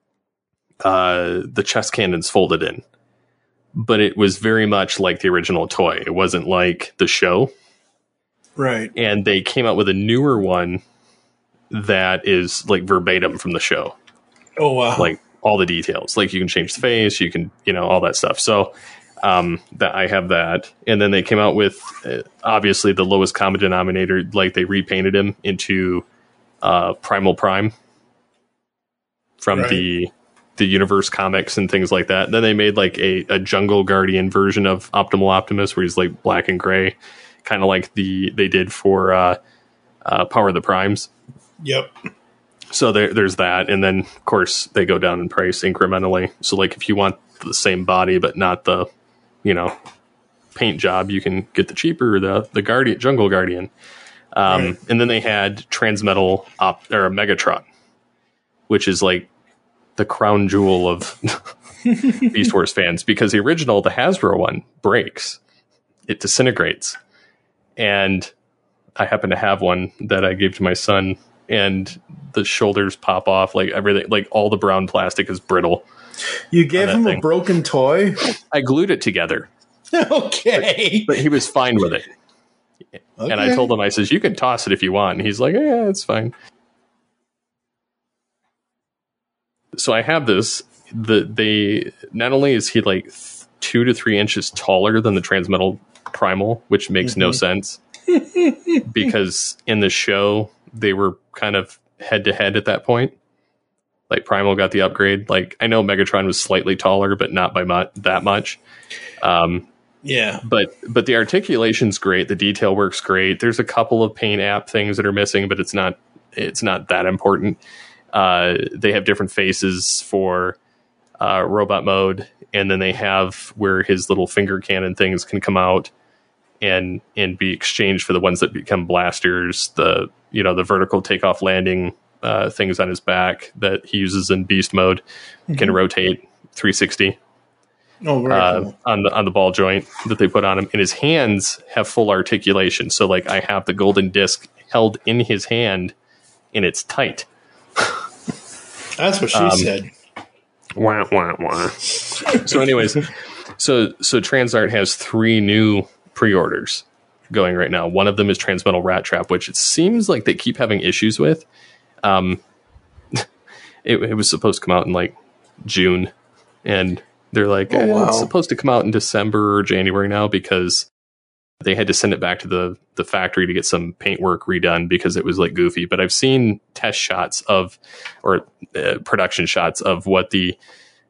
uh, the chest cannons folded in. But it was very much like the original toy. It wasn't like the show, right? And they came out with a newer one that is like verbatim from the show. Oh wow! Like all the details. Like you can change the face, you can you know all that stuff. So. Um, that I have that, and then they came out with uh, obviously the lowest common denominator. Like they repainted him into uh, Primal Prime from right. the the Universe comics and things like that. And then they made like a, a Jungle Guardian version of Optimal Optimus, where he's like black and gray, kind of like the they did for uh, uh, Power of the Primes. Yep. So there, there's that, and then of course they go down in price incrementally. So like if you want the same body but not the you know, paint job, you can get the cheaper, the the Guardian, Jungle Guardian. Um, right. And then they had Transmetal op, or Megatron, which is like the crown jewel of Beast Wars fans, because the original, the Hasbro one, breaks. It disintegrates. And I happen to have one that I gave to my son, and the shoulders pop off, like everything, like all the brown plastic is brittle. You gave him thing. a broken toy? I glued it together. Okay. But, but he was fine with it. Okay. And I told him, I says, you can toss it if you want. And he's like, yeah, it's fine. So I have this. The they not only is he like th- two to three inches taller than the Transmetal Primal, which makes mm-hmm. no sense. Because in the show, they were kind of head to head at that point. Like Primal got the upgrade. Like I know Megatron was slightly taller, but not by mu- that much. Um, yeah. But but the articulation's great. The detail works great. There's a couple of paint app things that are missing, but it's not it's not that important. Uh, they have different faces for uh, robot mode, and then they have where his little finger cannon things can come out and and be exchanged for the ones that become blasters. The you know the vertical takeoff landing. Uh, things on his back that he uses in beast mode mm-hmm. can rotate three sixty oh, very uh, cool. on the on the ball joint that they put on him. And his hands have full articulation. So like I have the golden disc held in his hand and it's tight. That's what she um, said. Wah, wah, wah. So anyways, so so Transart has three new pre-orders going right now. One of them is Transmetal Rat Trap, which it seems like they keep having issues with. Um, it, it was supposed to come out in like June, and they're like, oh, eh, wow. It's supposed to come out in December or January now, because they had to send it back to the, the factory to get some paint work redone because it was like goofy. But I've seen test shots of, or uh, production shots of what the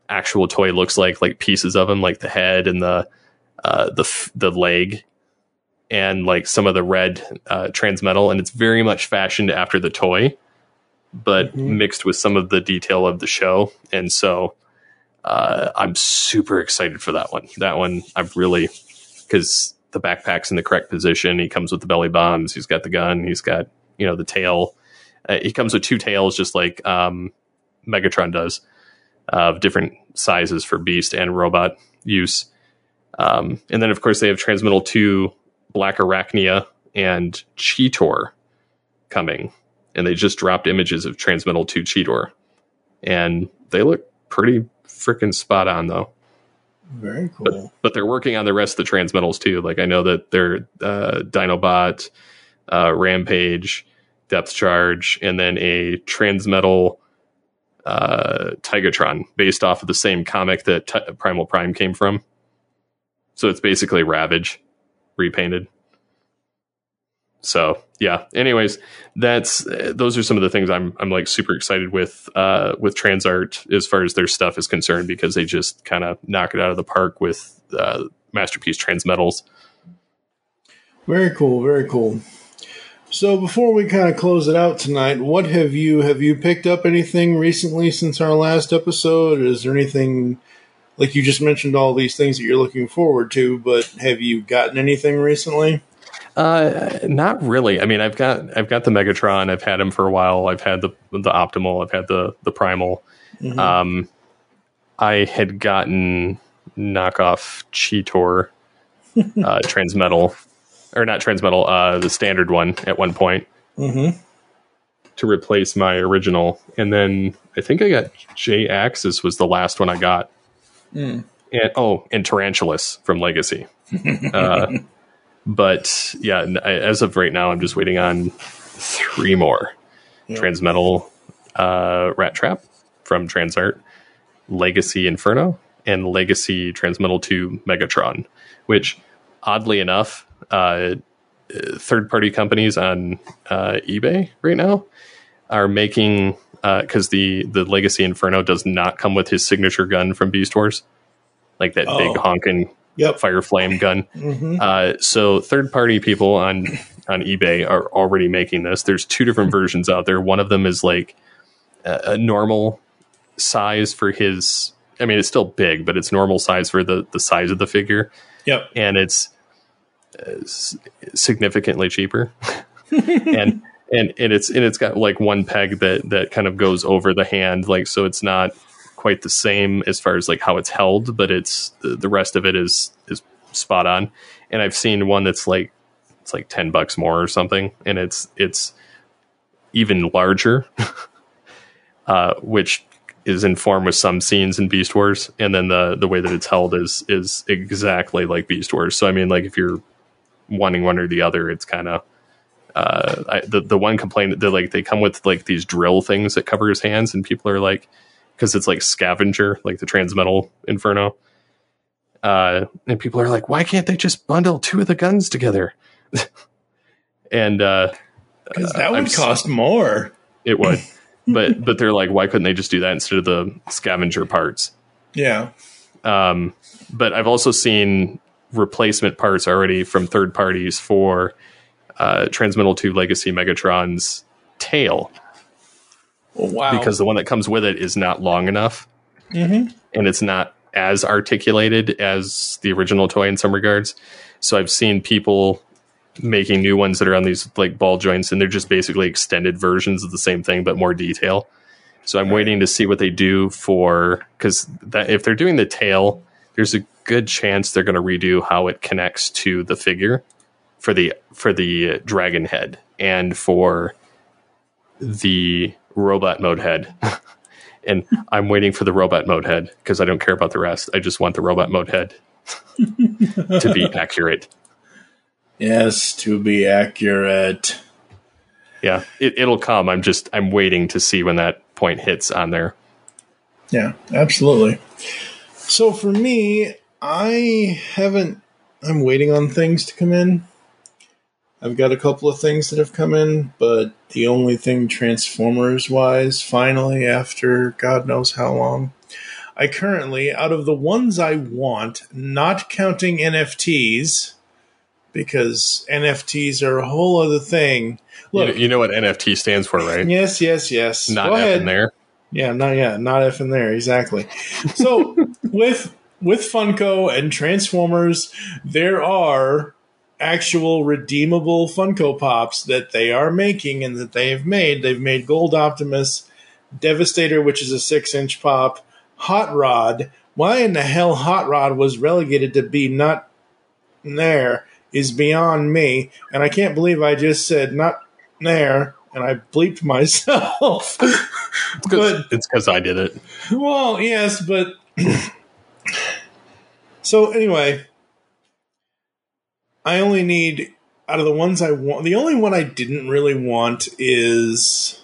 actual toy looks like, like pieces of him, like the head and the uh, the f- the leg, and like some of the red uh, transmetal, and it's very much fashioned after the toy, but mm-hmm. mixed with some of the detail of the show. And so uh, I'm super excited for that one. That one I've really, because the backpack's in the correct position. He comes with the belly bombs. He's got the gun. He's got, you know, the tail. Uh, he comes with two tails, just like um, Megatron does, uh, of different sizes for beast and robot use. Um, and then, of course, they have Transmetal two, Black Arachnia, and Cheetor coming. And they just dropped images of Transmetal two Cheetor. And they look pretty freaking spot on, though. Very cool. But, but they're working on the rest of the Transmetals, too. Like, I know that they're uh, Dinobot, uh, Rampage, Depth Charge, and then a Transmetal uh, Tigatron based off of the same comic that T- Primal Prime came from. So it's basically Ravage repainted. So yeah. Anyways, that's uh, those are some of the things I'm I'm like super excited with uh, with Transart as far as their stuff is concerned, because they just kind of knock it out of the park with uh, Masterpiece Transmetals. Very cool. Very cool. So before we kind of close it out tonight, what have you have you picked up anything recently since our last episode? Is there anything, like you just mentioned all these things that you're looking forward to, but have you gotten anything recently? Uh, not really. I mean, I've got I've got the Megatron. I've had him for a while. I've had the the Optimal. I've had the the Primal. Mm-hmm. Um, I had gotten knockoff Cheetor uh, Transmetal, or not Transmetal, uh, the standard one at one point mm-hmm. to replace my original, and then I think I got J Axis was the last one I got. Mm. And oh, and Tarantulas from Legacy. uh, but yeah, as of right now, I'm just waiting on three more. Yep. Transmetal uh, Rat Trap from Transart, Legacy Inferno, and Legacy Transmetal two Megatron, which, oddly enough, uh, third-party companies on uh, eBay right now are making, because uh, the, the Legacy Inferno does not come with his signature gun from Beast Wars, like that oh. big honking yep. fire flame gun. Mm-hmm. Uh, so third-party people on on eBay are already making this. There's two different versions out there. One of them is like a, a normal size for his. I mean, it's still big, but it's normal size for the the size of the figure. Yep, and it's uh, significantly cheaper, and. And and it's and it's got like one peg that, that kind of goes over the hand, like, so it's not quite the same as far as like how it's held, but it's the, the rest of it is is spot on. And I've seen one that's like it's like ten bucks more or something, and it's it's even larger, uh, which is informed with some scenes in Beast Wars, and then the the way that it's held is is exactly like Beast Wars. So I mean, like, if you're wanting one or the other, it's kind of. Uh, I, the the one complaint that like they come with like these drill things that cover his hands, and people are like, because it's like Scavenger, like the Transmetal Inferno, uh, and people are like, why can't they just bundle two of the guns together? and uh, because that would I'm, cost more. It would, but but they're like, why couldn't they just do that instead of the Scavenger parts? Yeah. Um, but I've also seen replacement parts already from third parties for. Uh, Transmetal two Legacy Megatron's tail. Oh, wow. Because the one that comes with it is not long enough. Mm-hmm. And it's not as articulated as the original toy in some regards. So I've seen people making new ones that are on these like ball joints, and they're just basically extended versions of the same thing, but more detail. So I'm right. waiting to see what they do for, because that if they're doing the tail, there's a good chance they're going to redo how it connects to the figure. For the for the dragon head and for the robot mode head, and I'm waiting for the robot mode head because I don't care about the rest. I just want the robot mode head to be accurate. Yes, to be accurate. Yeah, it, it'll come. I'm just I'm waiting to see when that point hits on there. Yeah, absolutely. So for me, I haven't. I'm waiting on things to come in. I've got a couple of things that have come in, but the only thing Transformers-wise, finally, after God knows how long, I currently, out of the ones I want, not counting N F Ts, because N F Ts are a whole other thing. Look, you, know, you know what N F T stands for, right? Yes, yes, yes. Not Go F ahead. in there. Yeah, not yeah, not F in there, exactly. So with with Funko and Transformers, there are actual redeemable Funko Pops that they are making and that they have made. They've made Gold Optimus, Devastator, which is a six-inch pop, Hot Rod. Why in the hell Hot Rod was relegated to be not there is beyond me, and I can't believe I just said not there, and I bleeped myself. But, it's because I did it. Well, yes, but... So, anyway, I only need... Out of the ones I want... The only one I didn't really want is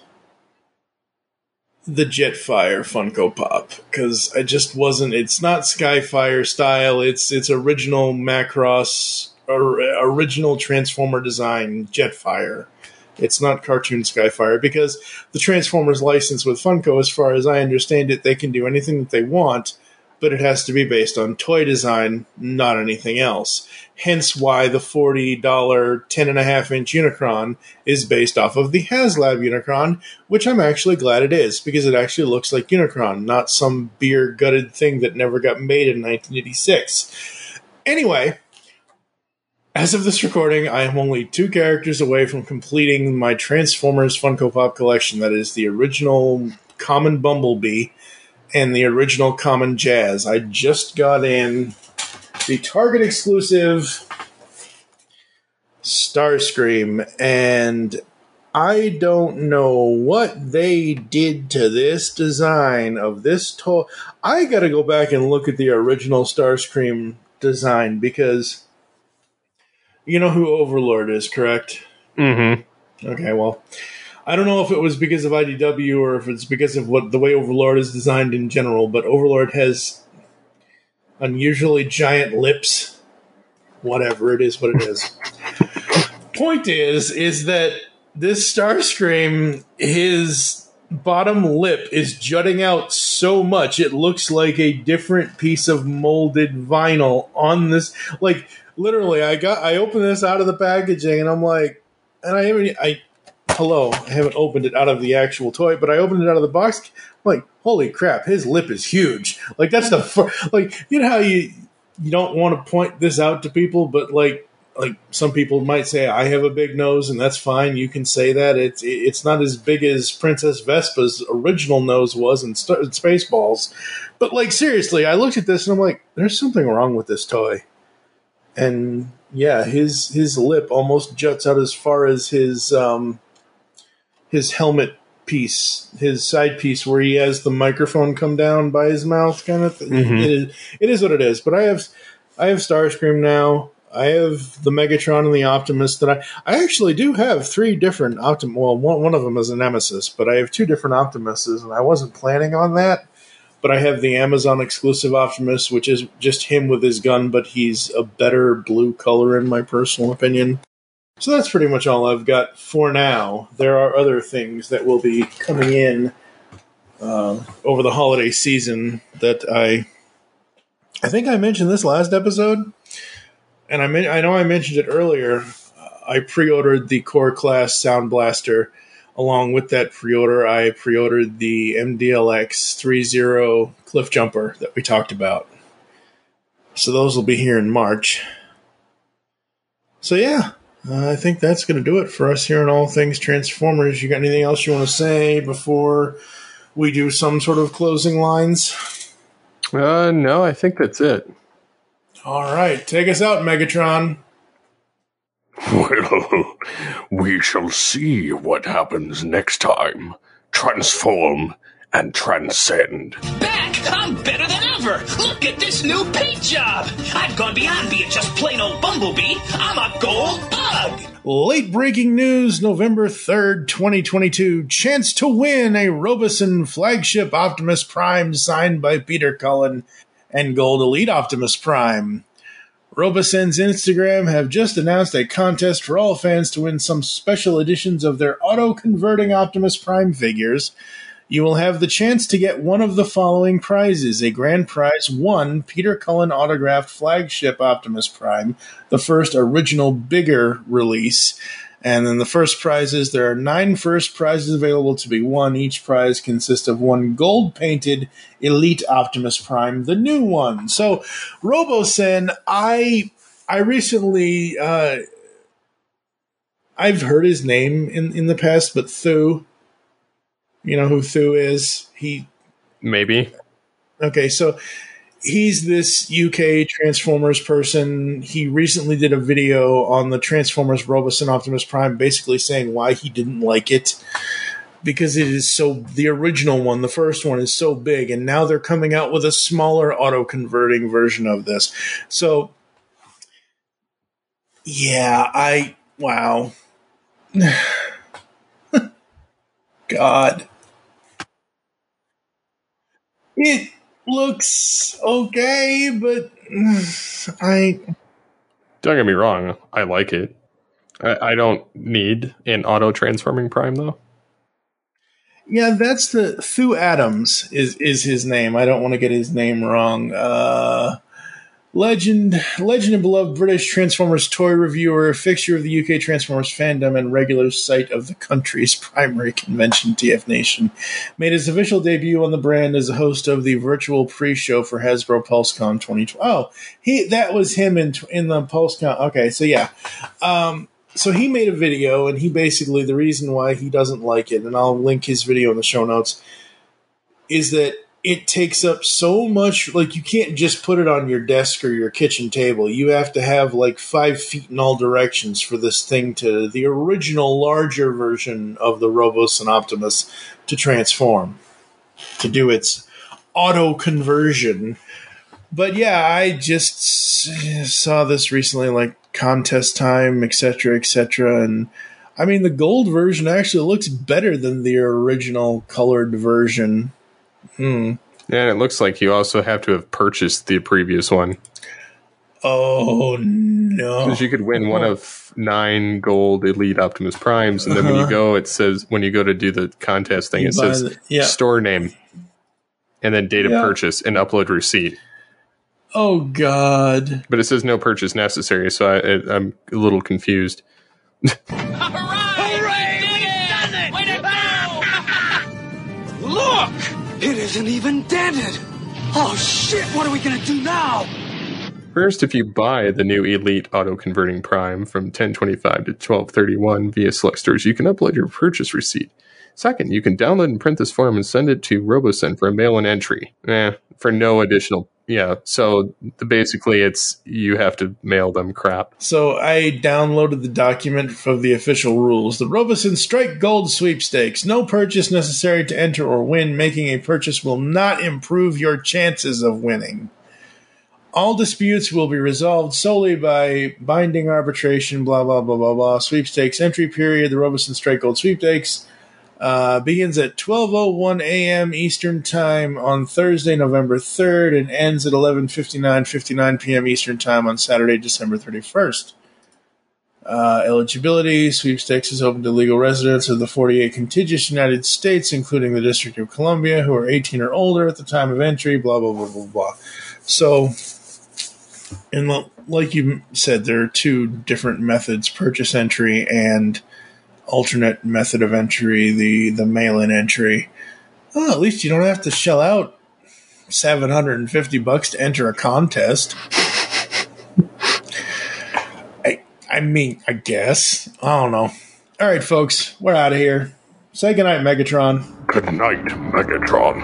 the Jetfire Funko Pop, because I just wasn't... It's not Skyfire style. It's it's original Macross, or, original Transformer design Jetfire. It's not cartoon Skyfire, because the Transformers license with Funko, as far as I understand it, they can do anything that they want, but it has to be based on toy design, not anything else. Hence why the forty dollars ten and a half inch Unicron is based off of the HasLab Unicron, which I'm actually glad it is, because it actually looks like Unicron, not some beer-gutted thing that never got made in nineteen eighty-six. Anyway... As of this recording, I am only two characters away from completing my Transformers Funko Pop collection. That is the original Common Bumblebee and the original Common Jazz. I just got in the Target exclusive Starscream, and I don't know what they did to this design of this toy. I gotta go back and look at the original Starscream design, because... You know who Overlord is, correct? Mm-hmm. Okay, well, I don't know if it was because of I D W or if it's because of what the way Overlord is designed in general, but Overlord has unusually giant lips. Whatever, it is what it is. Point is, is that this Starscream, his bottom lip is jutting out so much, it looks like a different piece of molded vinyl on this, like... Literally, I got I opened this out of the packaging, and I'm like, and I haven't I hello, I haven't opened it out of the actual toy, but I opened it out of the box. I'm like, holy crap, his lip is huge. Like that's the fir- like you know how you you don't want to point this out to people, but like like some people might say I have a big nose, and that's fine. You can say that. It's it's not as big as Princess Vespa's original nose was in, St- in Spaceballs, but like seriously, I looked at this and I'm like, there's something wrong with this toy. And yeah, his his lip almost juts out as far as his um, his helmet piece, his side piece, where he has the microphone come down by his mouth, kind of thing. Mm-hmm. It is it is what it is. But I have I have Starscream now. I have the Megatron and the Optimus. That I I actually do have three different Optimus. Well, one one of them is a Nemesis, but I have two different Optimuses, and I wasn't planning on that. But I have the Amazon exclusive Optimus, which is just him with his gun, but he's a better blue color in my personal opinion. So that's pretty much all I've got for now. There are other things that will be coming in uh, over the holiday season that I... I think I mentioned this last episode, and I, men- I know I mentioned it earlier. I pre-ordered the Core Class Sound Blaster. Along with that pre-order, I pre-ordered the M D L X three zero Cliff Jumper that we talked about. So those will be here in March. So yeah, uh, I think that's going to do it for us here on All Things Transformers. You got anything else you want to say before we do some sort of closing lines? Uh, no, I think that's it. All right, take us out, Megatron. Well, we shall see what happens next time. Transform and transcend. Back! I'm better than ever! Look at this new paint job! I've gone beyond being just plain old Bumblebee. I'm a gold bug! Late breaking news, November third, twenty twenty-two. Chance to win a Roboson flagship Optimus Prime signed by Peter Cullen and Gold Elite Optimus Prime. Roboson's Instagram have just announced a contest for all fans to win some special editions of their auto-converting Optimus Prime figures. You will have the chance to get one of the following prizes. A grand prize one, Peter Cullen autographed flagship Optimus Prime, the first original bigger release. And then the first prizes, there are nine first prizes available to be won. Each prize consists of one gold-painted Elite Optimus Prime, the new one. So, Robosen, I I recently, uh, I've heard his name in, in the past, but Thu, you know who Thu is? He Maybe. Okay, so he's this U K Transformers person. He recently did a video on the Transformers Robosen Optimus Prime basically saying why he didn't like it. Because it is so, the original one, the first one, is so big, and now they're coming out with a smaller auto-converting version of this. So, yeah, I, wow. God. It looks okay, but I... Don't get me wrong, I like it. I, I don't need an auto-transforming Prime, though. Yeah, that's the... Thu Adams is, is his name. I don't want to get his name wrong. Uh... Legend, legend and beloved British Transformers toy reviewer, fixture of the U K Transformers fandom, and regular site of the country's primary convention, T F Nation, made his official debut on the brand as a host of the virtual pre-show for Hasbro PulseCon twenty twelve. Oh, he that was him in in the PulseCon. Okay, so yeah, um, so he made a video, and he basically the reason why he doesn't like it, and I'll link his video in the show notes, is that it takes up so much, like you can't just put it on your desk or your kitchen table. You have to have like five feet in all directions for this thing to, the original larger version of the Robosen Optimus to transform, to do its auto conversion. But yeah, I just saw this recently, like contest time, et cetera, et cetera. And I mean, the gold version actually looks better than the original colored version. Hmm. Yeah, and it looks like you also have to have purchased the previous one. Oh, no. Because you could win one of nine gold Elite Optimus Primes, and then uh-huh. when you go, it says, when you go to do the contest thing, you it says the, yeah. store name, and then date of yeah. purchase, and upload receipt. Oh, God. But it says no purchase necessary, so I, I, I'm a little confused. Look! It isn't even dented! Oh shit, what are we gonna do now? First, if you buy the new Elite Auto-Converting Prime from ten twenty-five to twelve thirty-one via select stores, you can upload your purchase receipt. Second, you can download and print this form and send it to Robosen for a mail-in entry. Eh, for no additional... Yeah, so the, basically it's you have to mail them crap. So I downloaded the document of the official rules. The Robosen Strike Gold Sweepstakes. No purchase necessary to enter or win. Making a purchase will not improve your chances of winning. All disputes will be resolved solely by binding arbitration, blah, blah, blah, blah, blah. Sweepstakes entry period. The Robosen Strike Gold Sweepstakes Uh, begins at twelve oh one a.m. Eastern Time on Thursday, November third, and ends at eleven fifty-nine fifty-nine p.m. Eastern Time on Saturday, December thirty-first. Uh, eligibility, sweepstakes is open to legal residents of the forty-eight contiguous United States, including the District of Columbia, who are eighteen or older at the time of entry, blah, blah, blah, blah, blah. So, and like you said, there are two different methods, purchase entry and alternate method of entry, the, the mail-in entry. Well, at least you don't have to shell out seven hundred fifty bucks to enter a contest. I I mean, I guess. I don't know. All right, folks, we're out of here. Say goodnight, Megatron. Good night, Megatron.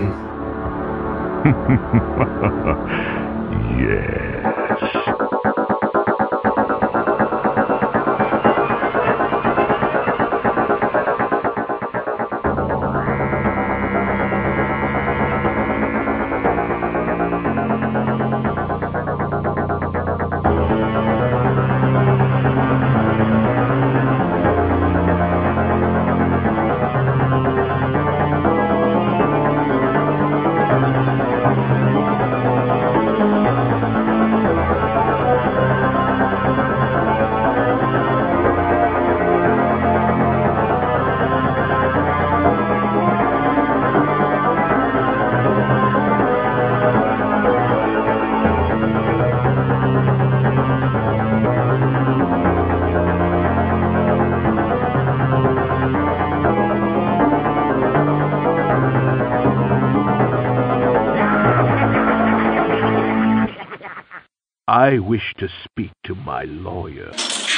Yes. I wish to speak to my lawyer.